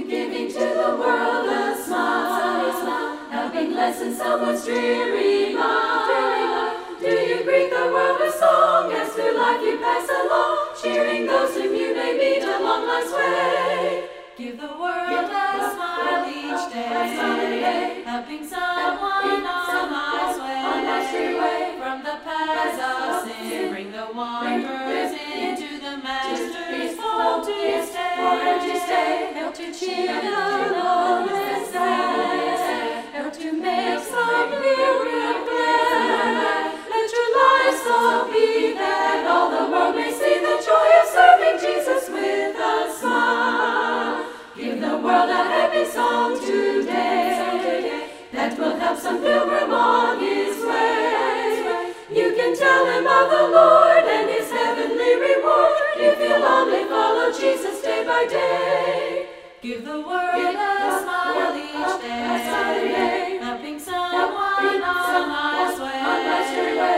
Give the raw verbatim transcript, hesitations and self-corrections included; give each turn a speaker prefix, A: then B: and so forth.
A: giving to the world a smile, helping lessen someone's dreary mind. Do you greet the world with song as through life you pass along, cheering those whom you may meet along life's way? Give the world a smile each day, helping someone on life's way. From the paths of sin, bring the wanderers into the Master's fold to stay. Help to cheer the lonely and sad, help to make some weary glad. Let your life so be that all the world may see the joy of serving Jesus with a smile. Give the world a happy song today that will help some pilgrim on his way. You can tell him of the Lord and his heavenly reward if you'll only follow Jesus day by day. Give the world a smile each day, helping someone on life's way.